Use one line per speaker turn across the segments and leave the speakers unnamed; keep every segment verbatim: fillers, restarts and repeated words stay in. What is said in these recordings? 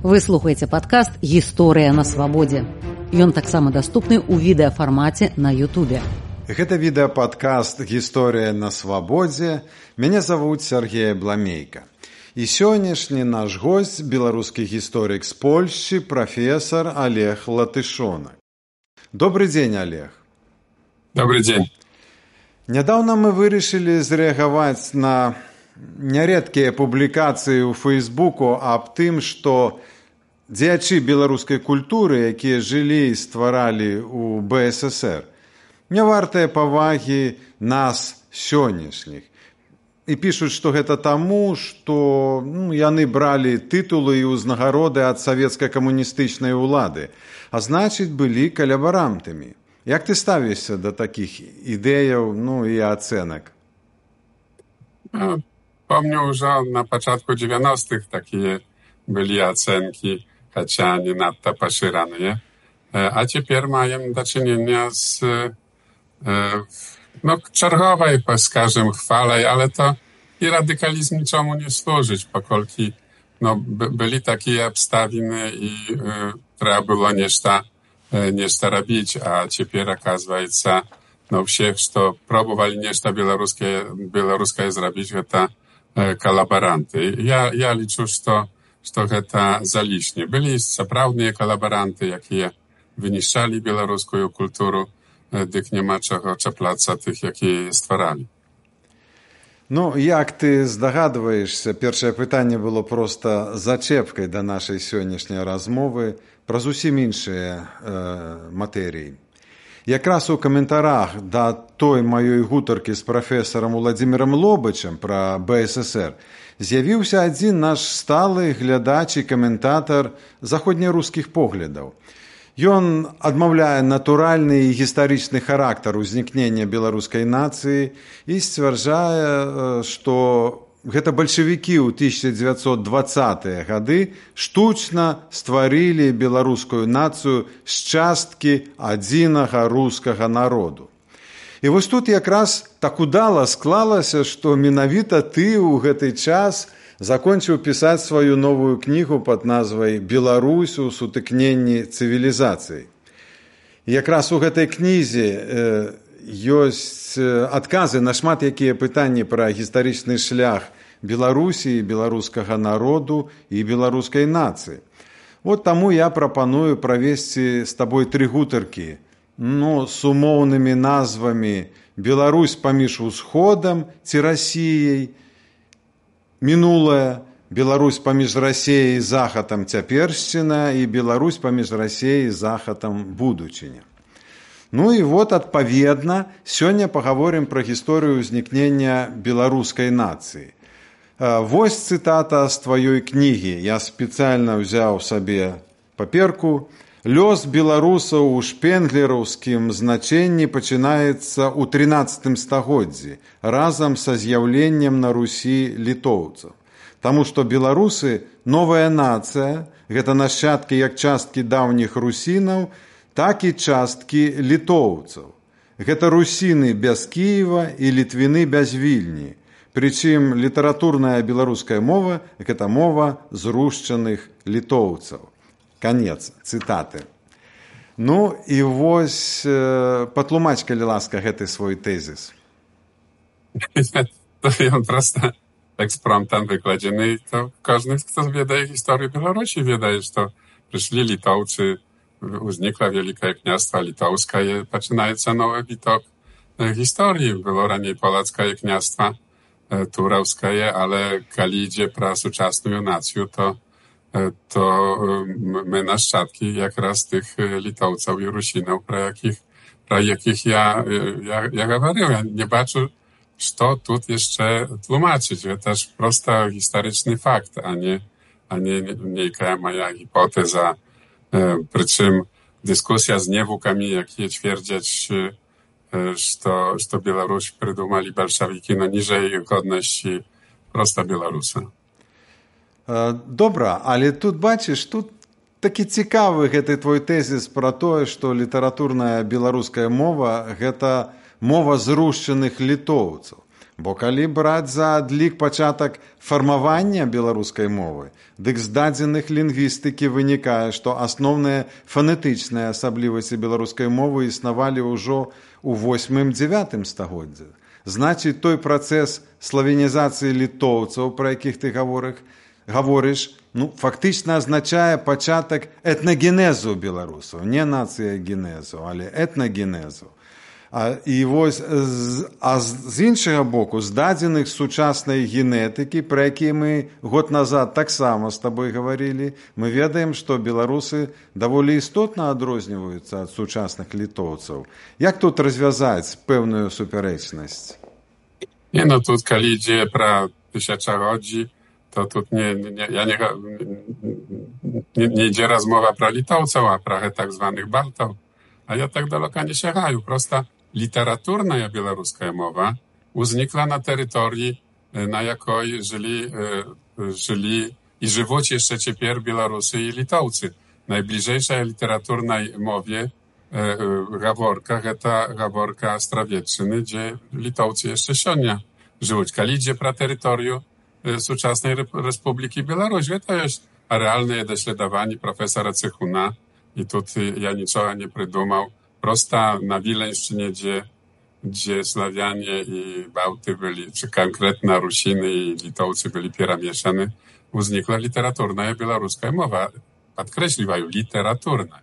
Вы слухаеце падкаст «Гісторыя на свабодзе». Ён таксама даступны ў відэафармаце на Ютубе.
Гэта відэападкаст «Гісторыя на свабодзе». Мяне завуць Сергей Бламейка. І сённяшні наш госць – беларускі гісторык з Польшчы, прафесар Олег Латышонак. Добрый дзень, Олег.
Добрый дзень.
Нядаўна мы вырашылі зрэагаваць на нярэдкія публікацыі ў Фейсбуку аб тым, што дзеячы беларускай культуры, якія жылі і стваралі ў бэ эс эс ер, не вартыя павагі нас сённяшніх. І пішуць, што гэта таму, што ну, яны бралі тытулы і ўзнагароды ад савецка-камуністычнай улады, а значыць, былі калабарантамі. Як ты ставішся да такіх ідэяў, ну і ацэнак?
Помню, уже на пачатку dziewiętnastych такія былі ацэнкі, хаця не надта пашыраныя. А цяпер маем дачынення з no, czergowej, скажем, chwalej, ale to i radykalizm niczemu nie służyć, pokolki no, by, byli takie obstawiny i y, trzeba było nieszta, y, nieszta robić, a teraz okazuje no всех, что пробовали нечто белорусское, белорусское zrobić, это y, kolaboranty. Ja, ja liczę, что, что это залишне. Byli сапраўдныя kolaboranty, jakie wyniszczali białoruską kulturę, дык няма чаго чапляцца тых, якія стваралі.
Ну, як ты здагадваешся, першае пытанне было проста зачэпкай да нашай сённяшняй размовы пра зусім іншыя э, матэрыі. Якраз у каментарах да той маёй гутаркі з прафесарам Уладзімірам Лобачам пра бэ эс эс ер з'явіўся адзін наш сталы глядач і каментатар заходнерускіх поглядаў. Ён адмаўляе натуральны і гістарычны характар узнікнення беларускай нацыі і сцвярджае, што гэта бальшавікі ў тысяча дзевяцьсот дваццатыя гады штучна стварылі беларускую нацыю з часткі адзінага рускага народу. І вось тут якраз так удала склалася, што менавіта ты ў гэты час закончыў пісаць сваю новую кнігу пад назвай «Беларусь у сутыкненні цывілізацый». Якраз у гэтай кнізе э, ёсць адказы на шмат якія пытанні пра гістарычны шлях Беларусі, беларускага народу і беларускай нацыі. Вот таму я прапаную правесці з табой тры гутаркі, ну, з умоўнымі назвамі «Беларусь паміж усходам ці Расіяй», «Мінулая», «Беларусь паміж Расіяй і Захадам цяпершчына» і «Беларусь паміж Расіяй і Захадам будучыня». Ну і вот, адпаведна, сёння пагаворым пра гісторыю ўзнікнення беларускай нацыі. Вось цытата з тваёй кнігі. Я спецыяльна ўзяў сабе паперку. «Лёс беларусаў у шпенглераўскім значэнні пачынаецца ў трынаццатым стагоддзі разам са з'яўленнем на Русі літоўцаў. Таму што беларусы – новая нацыя, гэта нашчадкі як часткі даўніх русінаў, так і часткі літоўцаў. Гэта русіны без Кіева і літвіны без Вільні. Прычым літаратурная беларуская мова – гэта мова зрушчаных літоўцаў». Конец цытаты. Ну і вось э, патлумач, калі ласка, гэты свой тэзіс.
Ён проста экспромтам выкладзены. Кожны, хто ведае гісторыю Беларусі, ведае, што прыйшлі літоўцы, узнікла Вялікае княства літоўскае, пачынаецца новы віток гісторыі. Было раней палацкае княства тураўскае, але калі ідзе пра сучасную нацыю, то to my naszczadki jak raz tych Litowców i Rusinów, pro jakich, pro jakich ja, ja, ja говорил. Ja nie baczę, co tu jeszcze tłumaczyć. To też prosto historyczny fakt, a nie, a nie niejaka moja hipoteza. Przy czym dyskusja z niewukami, jakie twierdzić, że, że Białoruś prydumali bolszewiki, no niżej godności prosta Białorusa.
Добра, але тут, бачыш, тут такі цікавы гэты твой тэзіс пра тое, што літаратурная беларуская мова – гэта мова зрушчаных літоўцаў. Бо калі браць за адлік пачатак фармавання беларускай мовы, дык з дадзеных лінгвістыкі вынікае, што асноўныя фанетычныя асаблівасці беларускай мовы існавалі ўжо ў восьмым-дзявятым стагоддзях. Значыць, той працэс славенізацыі літоўцаў, пра якіх ты гаворыш, гаворыш, ну, фактычна азначае пачатак этнагенезу беларусаў, не нацыягенезу, але этнагенезу. А, і вось, а з іншага боку, з дадзеных сучаснай генетыкі, пра якія мы год назад таксама з табой гаварылі, мы ведаем, што беларусы даволі істотна адрозніваюцца ад сучасных літоўцаў. Як тут развязаць пэўную супярэчнасць?
Nie, no тут, kali idzie pra tysiącalodzi, to тут nie, nie, ja nie, nie, nie idzie rozmowa pra Litowców, a pra tak zwanych Baltów. A ja tak daleko nie sięgаю. Prosta literaturna białoruska mowa uznikła na terytorii, na jakiej żyli, żyli i żywą jeszcze ciepер Białorusy i Litowcy. Najbliżejsza literaturnej mowie gaworka, to gaworka Strawiecczyny, gdzie Litowcy jeszcze sionia żyją. Kali idzie pra terytorium współczesnej Republiki Białorusi. To jest realne dośledowanie profesora Cychuna. I tu ja niczego nie przydumał. Prosta na Wileńszczynie, gdzie, gdzie Sławianie i Bałty byli, czy konkretnie Rusiny i Litowcy byli pieramieszane, uznikła literaturna białoruska mowa. Podkreśliwają, literaturna.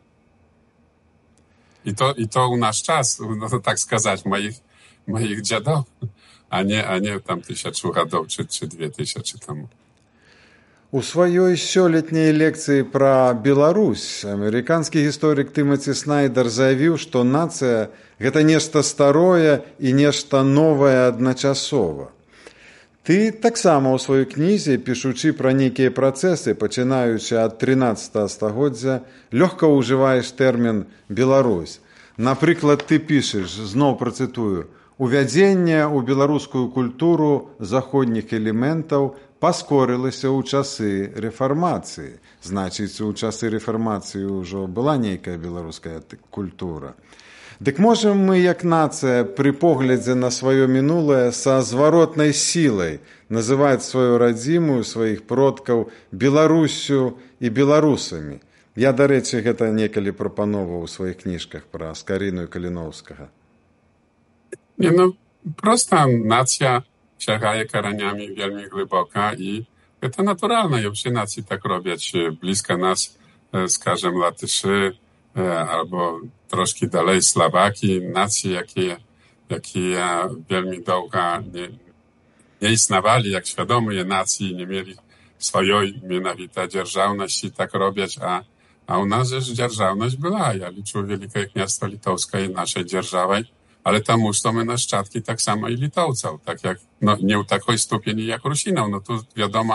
I to, i to u nasz czas, no tak skazać, moich, moich dziadów, a nie, a nie tam tysiącu lat czy, czy dwie tysiące temu.
У сваёй сёлетняй лекцыі пра Беларусь амерыканскі гісторык Тымаці Снайдер заявіў, што нацыя – гэта нешта старое і нешта новае адначасова. Ты таксама ў сваёй кнізе, пішучы пра нейкія працэсы, пачынаючы ад трынаццатага стагоддзя, лёгка ўжываеш тэрмін «Беларусь». Напрыклад, ты пішаш, зноў працытую, «Увядзенне ў беларускую культуру заходніх элементаў паскорылася ў часы рэфармацыі». Значыць, у часы рэфармацыі ўжо была нейкая беларуская культура. Дык можам мы, як нацыя, пры поглядзе на сваё мінулае са зваротнай сілай называць сваю радзіму, сваіх продкаў Беларуссю і беларусамі. Я, дарэчы, гэта некалі прапановаў у сваіх кніжках пра Скарыну і Каліноўскага.
Nie, no, prosta nacja sięgaje koreniami wielmi głęboko i to naturalne. Ja się nacji tak robić blisko nas, skażem Latyszy, albo troszkę dalej Słowaki, nacji, jakie, jakie wielmi długo nie, nie istniewali, jak świadomie nacji, nie mieli swojej mianowitej dzierżawności tak robić, a, a u nas już dzierżawność była. Ja liczę Wielkie Kniastwo Litowskie naszej dzierżawej, ale tam my naszczadki tak samo i Litowców, tak jak, no nie w takiej stopni jak Rusinów. No tu wiadomo,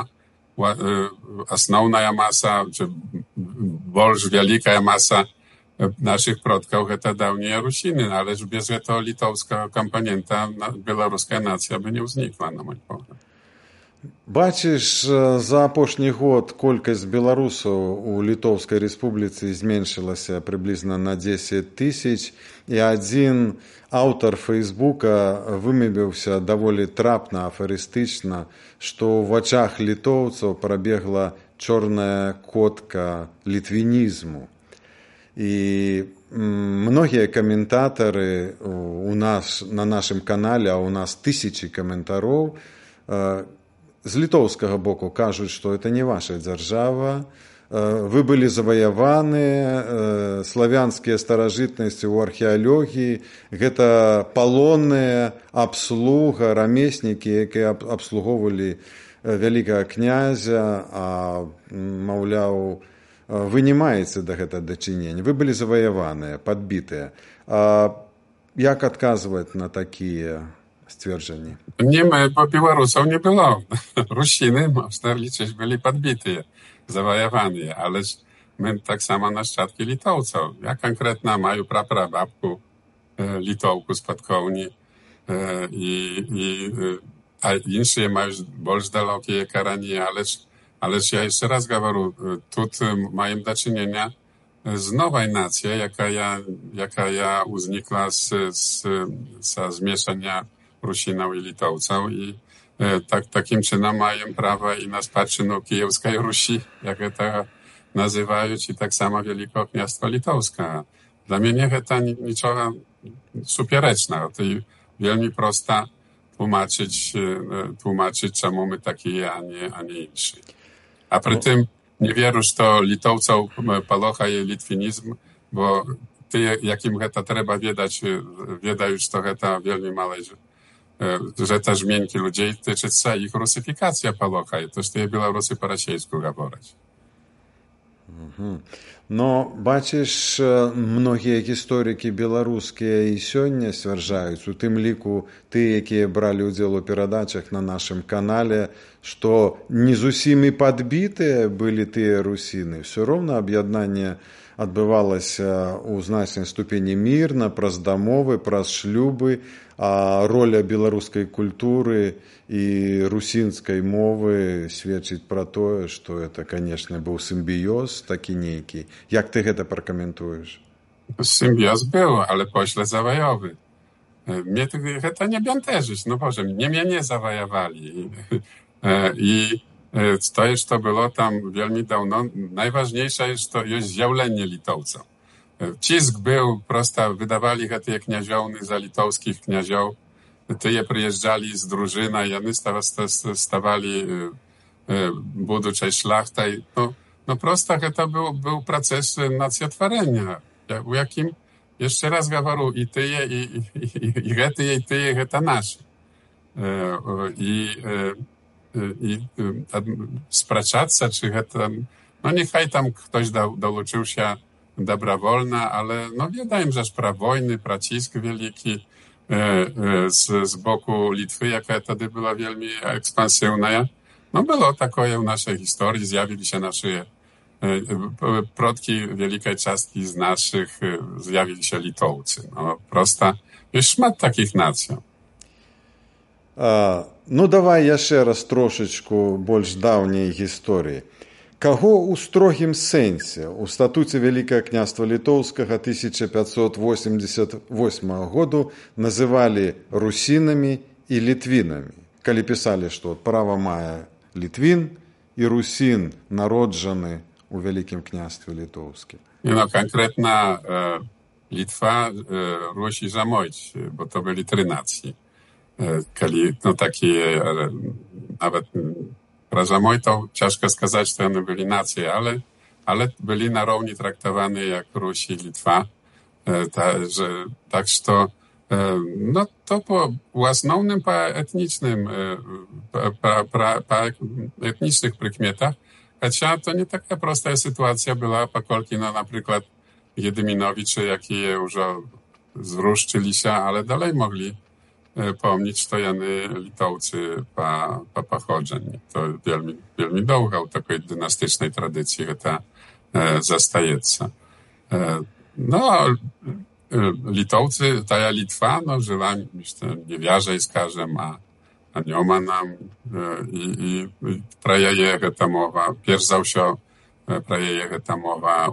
основная masa, czy больш wielka masa naszych przodków to dawniej Rusiny, ale bez tego litowskiego komponenta białoruska nacja by nie uznikła, na mój pogląd.
Бачыш, за апошні год колькасць беларусаў у Літоўскай рэспубліцы зменшылася прыблізна на дзесяць тысяч, і адзін аўтар Фейсбука вымявіўся даволі трапна, афарыстычна, што ў вачах літоўцаў прабегла чорная котка літвінізму. І многія каментатары у нас на нашым канале, а у нас тысячы каментароў, з літоўскага боку кажуць, што это не ваша дзяржава, вы былі заваяваны, славянскія старажытнасці ў археалогіі, гэта палонныя, абслуга, рамеснікі, якія абслугоўвалі вялікага князя, а, маўляў, вы не маеце да гэта дачынення, вы былі заваяваныя, падбітыя. А як адказваць на такія stwierdzenie.
Nie my, bo Białorusów nie było. Rusiny, można liczyć, byli podbite, zawojowane, ale my tak samo naszczadki Litowców. Ja konkretnie mają praprababku e, Litowku z Podkołni e, i, i a inne mają bardziej dalekie karanie, ależ, ależ ja jeszcze raz говорю, tu mają do czynienia z nowej nacją, jaka ja, jaka ja uznikła z, z, z zmieszania Rusinał i Litowcał i tak, takim czynem mają prawo i na spадщину Kijewskiej Rusi, jak to nazywają, i tak samo Wielkie Kniastwo Litowskie. Dla mnie to niczego supierecznego. To wielmi prosta tłumaczyć, tłumaczyć, czemu my taki, a nie, a nie inszy. A przy tym nie wierusz, to Litowców palocha i litwinizm, bo ty, jakim to trzeba wiedać, wiedać, to to wielmi małe, że też miękki ludzi tyczy się ich rusyfikacja palocha. I to, że ty Białorusy po rosyjsku говорять.
Угу. Но, бачиш, многія гісторыкі беларускія і сёння сцвярджаюць, у тым ліку ты, якія бралі ўдзел у перадачах на нашым канале, што не зусім і падбітыя былі тыя русіны. Всё роўна аб'яднанне адбывалася ў значнай ступені мірна, праз дамовы, праз шлюбы, а роля беларускай культуры і русінскай мовы сведчыць пра тое, што это, канешне, быў сімбіёз такі нейкі. Як ty гэта пракаментуеш?
Symbios był, ale pośle zawajowy. Mnie to nie bęteżyć, no Boże, mnie mnie nie zawajowali. I to jest to było tam wielmi dawno. Najważniejsze jest to jest zjawlenie Litowców. Cisk był, prosto wydawali te kniaziołny za litowskich kniazioł. Tyje przyjeżdżali z drużyna i oni stawali buduczej szlachtaj. No, no prosto to był, był proces nacjotworzenia, u jakim, jeszcze raz говорю, i tyje, i, i, i, i tyje, i tyje, to nasze. I, i, i spraszać się, czy to, no niechaj tam ktoś do, dołączył się dobrowolna, ale no wiedałem, że pra wojny, pra cisk wielki e, e, z, z boku Litwy, jaka wtedy była wielmi ekspansywna. No było takie w naszej historii, zjawili się nasze e, przodki wielkiej części z naszych, e, zjawili się Litowcy. No prosta, jest szmat takich nacji.
А, ну давай яшчэ раз трошечку больш даўняй гісторыі. Каго ў строгім сэнсе ў статуце Вялікае княства Літоўскага тысяча пятьсот восемьдесят восьмого году называлі русінамі і літвінамі, калі пісалі, што права мае літвін і русін народжаны ў Вялікім княстве Літоўскім.
No konkretna e, Litwa, e, Rusi zamojć, bo to byli trzy nacje. E, kali, no takie, e, nawet pra zamoj to ciężko сказать, że one byli nacje, ale, ale byli na równi traktowani jak Rusi i Litwa. E, ta, że, tak, że e, no to po основnym, po etnicznym, e, po, po, po etnicznych prykmietach. Chociaż to nie taka prosta sytuacja była, pokolki, no na przykład Jedyminowicze, jakie już zruszczyli się, ale dalej mogli pomnieć, to jany Litowcy po, po pochodzeniu. To wielmi, wielmi długo w takiej dynastycznej tradycji to e, zostajecie. E, no, Litowcy, ta Litwa, no żyła, myślę, nie wierzę, skażem, a a nie ma nam i, i, i praje jego ta mowa, pierwsza za wsio praje jego ta mowa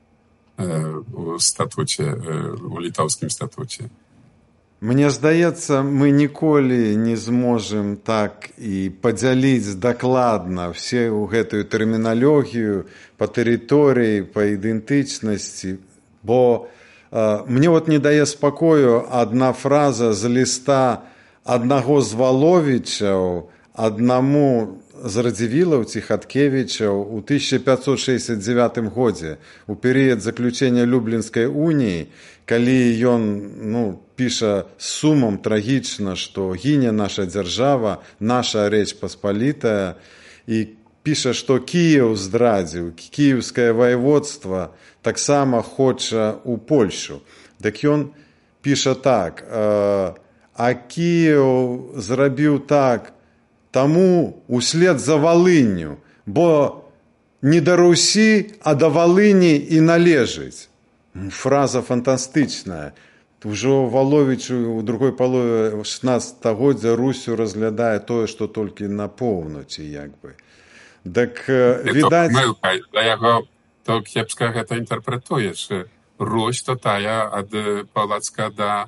u statucie, u litowskim statucie.
Мне здаецца, мы ніколі не зможам так і падзяліць дакладна все ў гэтую тэрміналогію па тэрыторыі, па ідэнтычнасці, бо э, мне вот не дае спакою адна фраза з ліста аднаго з Валовічаў аднаму з Радзівілаў ці Хаткевічаў у тысяча пятьсот шестьдесят девятым годзе, у перыяд заключення Люблінскай уніі, калі ён ну, піша з сумам трагічна, што гіне наша дзяржава, наша Рэч Паспалітая, і піша, што Кіеў здрадзіў, кіеўскае ваеводства таксама хоча ў Польшу. Дык ён піша так: а Кіеў зрабіў так таму услед за Валынню, бо не да Русі, а да Валыні і належыць. Фраза фантастычная. Ужо Валовіч у другой палове шестнадцатагоддзя Русю разглядае тое, што толькі на поўначы, як бы. Так, відаць...
To pomyłka, dla jego to kiepsko to interpretujesz. Ruś to taja od Polacka do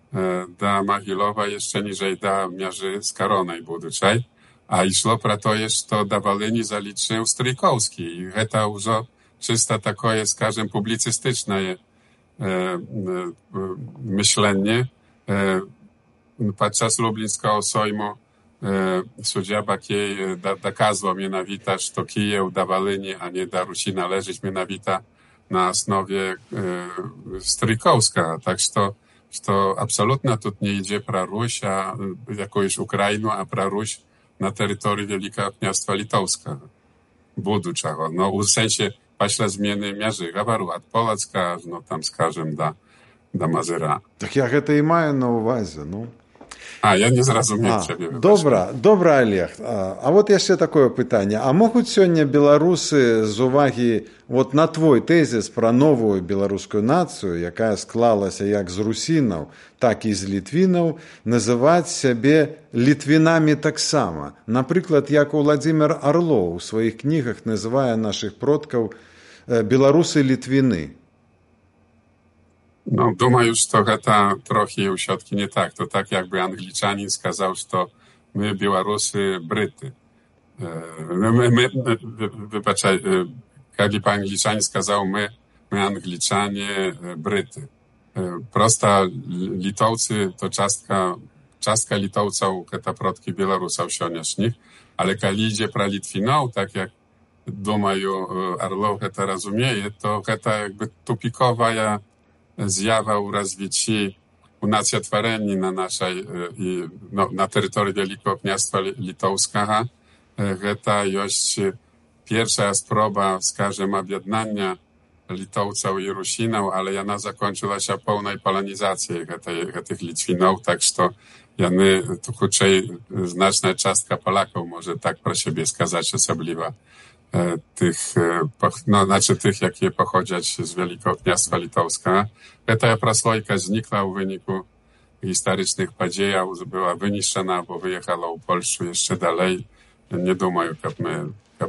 da Могилова jeszcze niżej da mierzy z Karonej buduczej, a išlo pro to jest to da Волыни zaliczył Stryjkowski. I to już czysta takie, skażem, publicystyczne e, e, myślenie. E, podczas Lublińskiego Sejmu e, sędzia Bakiej da, dokazał mianowita, że Kijów da Волыни, a nie da Rusi należeć mianowita na osnowie e, Stryjkowska. Tak że to что абсолютно тут не idzie про Русь, а jakąś Ukrainę, a про Русь na terytorium Wielkiego Kniastwa Litowskiego. Будучого. No, w sensie, paśle zmiany mierzy, gawaru od Polacka, no tam skażem da, da Mazera.
Tak jak to i mają na uwadze, no.
A, ja nie zrozumiałem ciebie.
Dobra, dobra, Олег. А, а вот jeszcze такое pytanie. А могут сегодня белорусы з уваги вот на твой тезис про новую белорусскую нацию, якая склалася як з русінаў, так і з літвінаў, называць сябе літвінамі таксама? Напрыклад, як Владимир Орлов у сваіх кнігах называе наших продкаў беларусы-літвіны.
No, думаю, что это трохи у środki nie tak. To tak jakby Angličanin сказал, что my Białorusy Bryty. My, my, wybaczaj, jakby Angličanin сказал, my, my Angličanie Bryty. Prosta Litowcy to czastka, czastka Litowców, te protki Białorusów sioniecznych, ale kiedy idzie pra Litwinów, tak jak думаю, Orlow to rozumie, to to jakby tupikowa ja zjawa u rozwici u nacjotwareni na naszej i no, na terytorium Wielkiego Kniastwa Litowskiego. To jest pierwsza sproba, skażem, objednania Litowców i Rusinów, ale jana zakończyła się pełnej polonizacji tych Litwinów, tak że jany tu krócej znaczna częstka Polaków może tak pro siebie skazać osobliwa. Tych, no, znaczy tych, jakie pochodzić z Wielkiego Kniastwa Litowskiego. Ta proslojka znikła w wyniku historycznych podziejów, była wyniszczona, bo wyjechała u Polsku jeszcze dalej. Nie думаю, jak my,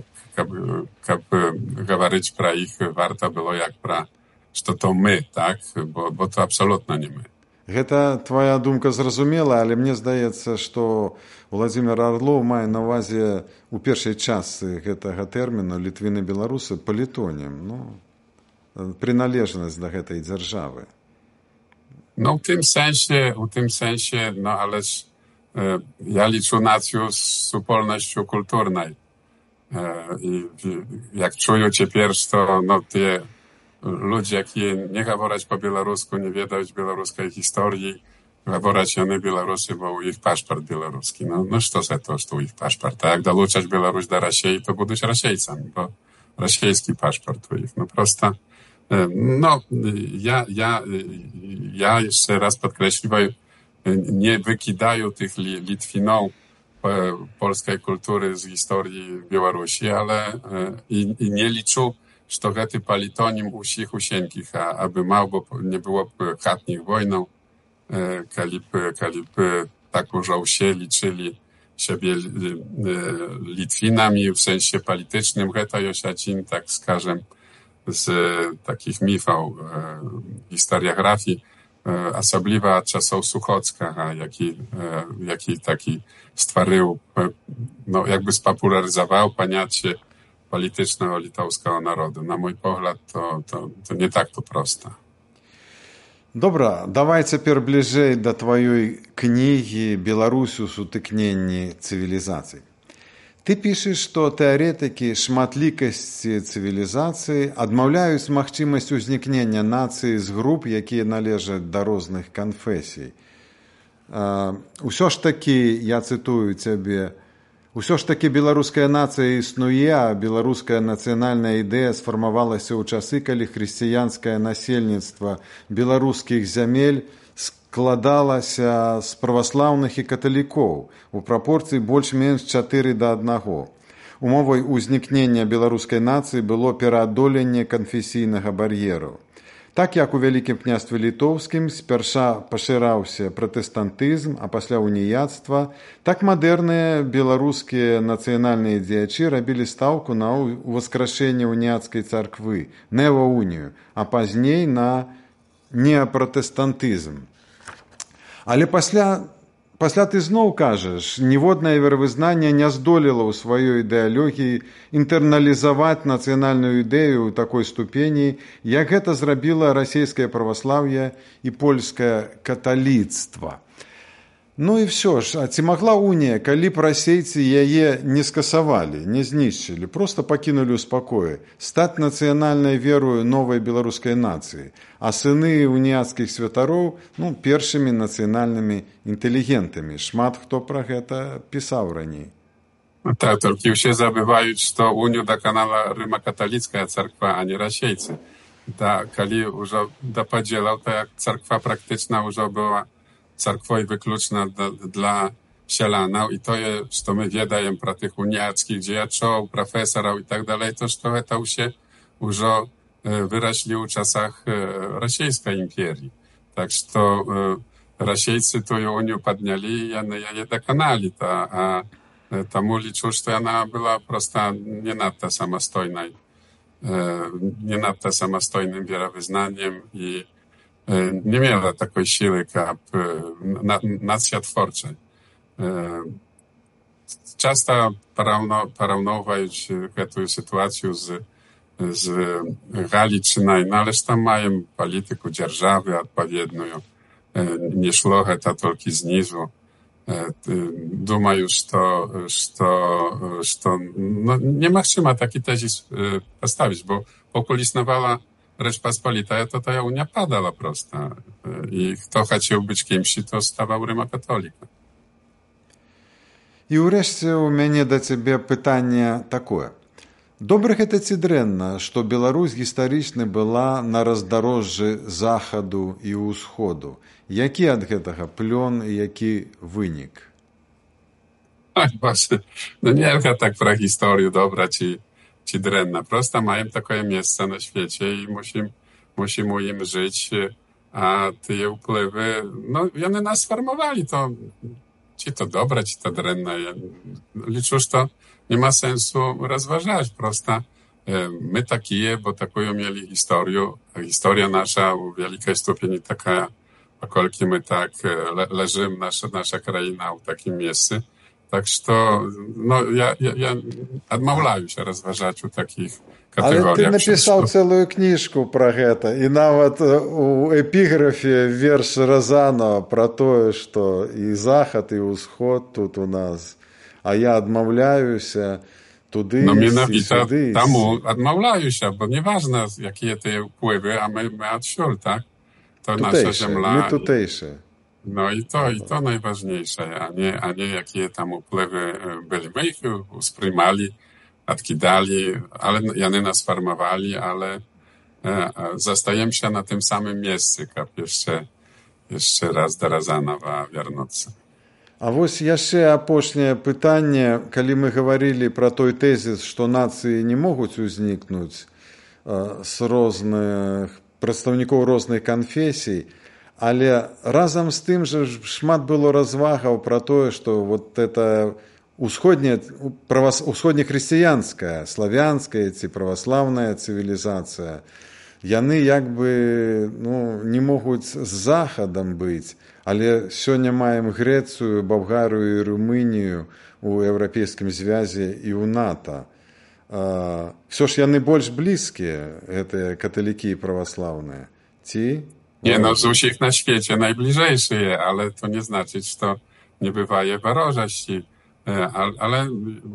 jak говорить про ich warto było jak про, że to my, tak? Bo, bo to absolutnie nie my.
Гэта твоя думка зразумела, але мне здаецца, што Владимир Орлов мае на ўвазе у першай частцы гэтага тэрміну літвіны-беларусы палітонім, ну, прыналежнасць да гэтай дзяржавы.
No w tym sensie, w tym sensie, no ależ e, ja liczę nację z supolnością kulturnej. E, I jak czuję ciepierw, to no te ludzie, jakie nie gaworać po białorusku, nie wiedać białoruskiej historii, gaworać one Białorusy, bo u ich paszport białoruski. No, no co za to, że u ich paszport? A jak dołączać Białoruś do Rosji, to będą Rosjejcami, bo rosyjski paszport u ich. No prosta. No, ja, ja, ja jeszcze raz podkreśliwam, nie wykidają tych Litwinów polskiej kultury z historii Białorusi, ale i, i nie liczą, że to gety palitonim usich usienkich, a aby mało, bo nie było chatnich wojną, kalipy, kalipy tak użał się, liczyli siebie Litwinami w sensie politycznym, geta Josiacin, tak skażem, z takich mifów, historiografii, osobliwa od czasów Suchocka, jaki, jaki taki stworzył, no jakby spopularyzował pojęcie politycznego litewskiego narodu. Na mój pogląd to, to, to nie tak to prosto.
Dobra, давай цяпер бліжэй да тваёй кнігі «Беларусь у сутыкненні цывілізацый». Ты пішаш, што тэарэтыкі шматлікасці цывілізацыі адмаўляюць магчымасць узнікнення нацыі з груп, якія належаць да розных канфесій. Усё ж такі, я цытую цябе, усё ж такі беларуская нацыя існуе, а беларуская нацыянальная ідэя сфармавалася ў часы, калі хрысціянскае насельніцтва беларускіх зямель складалася з праваслаўных і каталікоў у прапорцыі больш-менш чатыры да аднаго. Умовай узнікнення беларускай нацыі было пераадоленне канфесійнага бар'еру. Так як у Вялікім княстве літоўскім спярша пашыраўся пратэстантызм, а пасля уніяцтва, так мадэрныя беларускія нацыянальныя дзеячы рабілі стаўку на ўваскрашэнне уніяцкай царквы, неоунію, а пазней на неапратэстантызм. Але пасля Пасля ты зноў кажаш, ніводнае веравызнанне не здолела ў сваёй ідэалогіі інтэрналізаваць нацыянальную ідэю ў такой ступені, як гэта зрабіла расійскае праваслаўе і польскае каталіцтва. Ну і ўсё ж, а ці магла Унія, калі б расейцы яе не скасавалі, не знішчылі, проста пакінулі ў спакоі, стаць нацыянальнай верою новай беларускай нацыі, а сыны уніяцкіх святароў, ну, першымі нацыянальнымі інтэлігентамі. Шмат хто пра гэта пісаў раней.
Tak, tylko все забывают, что унию доконала Римо-католицкая церква, а не расейцы. Да, коли уже до поделал, так церква практично уже была церквой выключно dla sielanów i to jest, co my wiedajem про tych uniackich dziaczów, profesorów i tak dalej, to że to się już wyrośli w czasach rosyjskiej imperii. Tak, że to Rosjejcy tu Unię podniali i je dokonali, a тому liczę, że ona była prosta nie nadto samostojna, nie nadto samostojnym wierowyznaniem i nie miała takiej siły jak nacjotwórczej. Często porównuwać tę sytuację z, z Galiczyną, no ale tam mają politykę dzierżawy odpowiednią. Nie szło to tylko zniżu. Думаю, что, что, что no, nie ma taki tezis postawić, bo pokud istniała Rzeczpospolita, to ta Unia padała prosta. I kto chciał być kimś, to stawał Римокатоликом.
І ўрэшце у мяне да цябе пытанне такое. Добра гэта ці дрэнна, што Беларусь гістарычна была на раздарожжы захаду і ўсходу? Які ад гэтага плён і які вынік?
Oj, Boże, no nie wiem tak про historię dobra czy, czy dränna. Prosto mają takie miejsce na świecie i musimy, musimy im żyć, a te wpływy, no one nas formowali, to czy to dobra, czy to dränna. Ja liczę, że to nie ma sensu rozważać. Prosto my takie, bo taką mieli historię, a historia nasza w wielkiej stopniu taka, pokolki my tak le, leżymy, nasza, nasza kraina w takim miejscu. Tak, że no, ja, ja, ja odmawiam się rozważać u takich kategoriach.
Ale ty napisał całą książkę про гэта, i nawet u epigrafie wiersz Rozana про to, że i zachód, i wschód тут у нас, a ja odmawiam się туди
no,
i сюди.
Тому odmawiam się, bo nieważne jakie te wpływy, a my, my odsiul, tak? To
tutejsze,
nasza ziemia.
My tutejsze.
No i to, i to najważniejsze, a nie, a nie jakie tam upływy byli. My ich usprzymali, odkidali, ale one nas formowali, ale e, zostajemy się na tym samym miejscu, jak jeszcze, jeszcze raz do Rozanowa wярнуцца.
А вось яшчэ апошняе пытанне, калі мы гаварылі пра той тэзіс, што нацыі не могуць узнікнуць э, з розных прадстаўнікоў розных канфесій, але разам з тым жа шмат было развагаў пра тое, што вот это усходняя, усходнехрысціянская, славянская ці праваслаўная цывілізацыя, яны як бы ну, не могуць з захадам быць, але сёння маем Грэцыю, Балгарыю і Румынію у Еўрапейскім звязе і ў НАТО. Всё ж яны больш блізкія, гэтыя каталікі і праваслаўныя, ці?
Nie, no z усіх na świecie najbliżejsze, ale to nie znaczy, że to nie bywaje ворожості. Ale, ale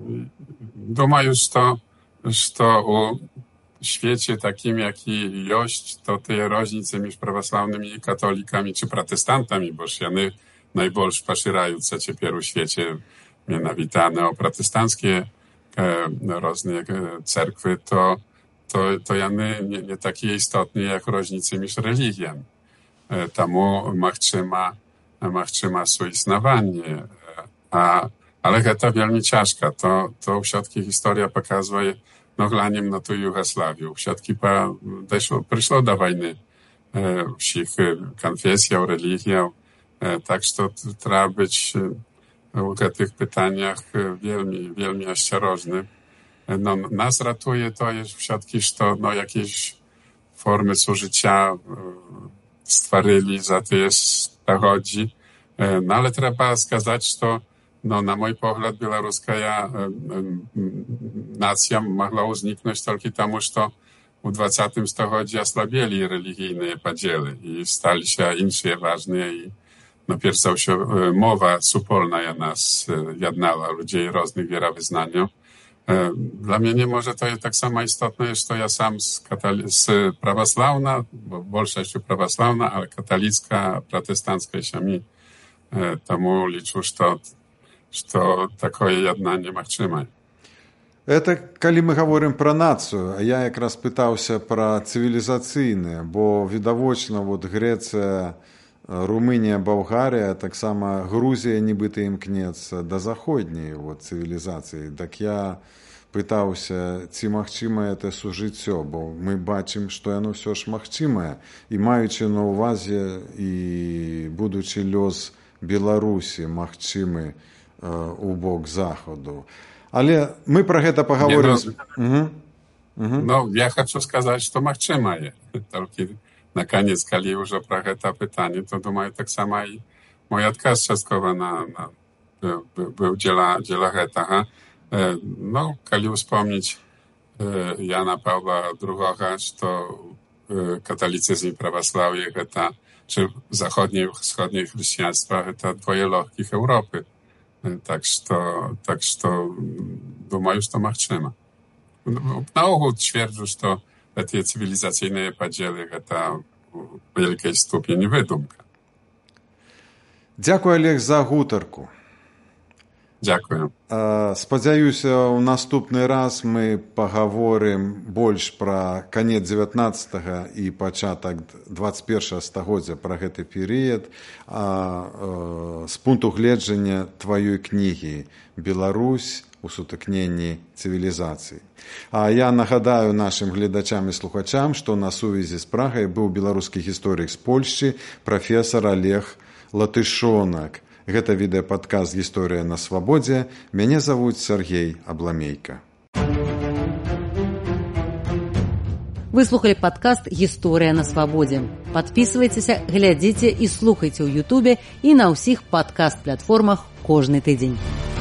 думаю, że, że u świecie takim, jaki jest, to te różnice między prawosławnymi katolikami czy protestantami, bo one najbardziej poszerzają się teraz w świecie, mianowicie o protestanckie różne cerkwy, to to, to one nie, nie takie istotne jak różnice między religiami. Тому махчима, махчима суіснаванне. А, але гэта вельмі цяжка. То, то ўсё-таки гісторыя паказвае no, glaniem na tu Jugosławię. Wszystkie doszło, przyszło do wojny e, wszystkich konfesji, religii. E, tak, że trzeba być w tych pytaniach wielmi, wielmi ostrożny. No, nas ratuje to jest wszystkie, że no, jakieś formy służycia stworzyli, za to jest to chodzi. No ale trzeba сказать, что no, na mój pogląd białoruska nacja mogła uzniknąć tylko temu, że w dwudziestym stuleciu osłabieli religijne podziały i stali się inne ważne i no pierwsza się mowa wspólna nas jednała ludzi różnych wierowyznaniów. Dla mnie nie może to jest tak samo istotne, że ja sam z, katali- z prawosławna, bo większość prawosławna, ale katolicka, protestancka się mi temu liczę, że to что такое яднанне магчымае.
Это калі мы говорим про нацию, а я якраз пытаўся про цывілізацыйныя, бо відавочна вот Грэцыя, Румынія, Балгарія, таксама Грузія нібыта імкнецца да заходняй вот цывілізацыі. Так я пытаўся, ці магчымае это сужыццё, бо мы бачым, што яно ўсё ж магчымае, і маючы на ўвазе і будучы лёс Беларусі магчымы у бок Заходу. Але мы про гэта паговорым.
Угу. Угу. Ну, я хочу сказаць, што магчымае. Толькі на канец, калі ўжо пра гэта пытанне, то думаю, таксама і мой адказ часткова на, на, быў дзеля, дзеля гэтага. Ну, калі ўспомніць Jana Pawła другога, што каталіцызм і праваслаўе гэта, czy zachodnie i wschodnie chrześcijaństwa, to dwoje logich Europy. Tak, że tak, że думаю, że to możliwe. Na ogół twierdzę, że te cywilizacyjne podziały to w wielkiej stopni wydumka.
Dziękuję, Олег, za гутарку.
Дзякую.
Спадзяюся, у наступны раз мы пагаворым больш пра канец дзевятнаццатага і пачатак дваццаць першага стагоддзя пра гэты перыяд, а з пункту гледжання тваёй кнігі «Беларусь у сутыкненні цывілізацый». А я нагадаю нашым гледачам і слухачам, што на сувязі з Прагай быў беларускі гісторык з Польшчы прафесар Олег Латышонак. Гэта відэападкаст «Гісторыя на свабодзе». Мяне завуць Сергей Абламейка.
Вы слухали падкаст «Гісторыя на свабодзе». Падпісвайцеся, глядзіце і слухайце ў Ютубе і на ўсіх падкаст-платформах кожны тыдзень.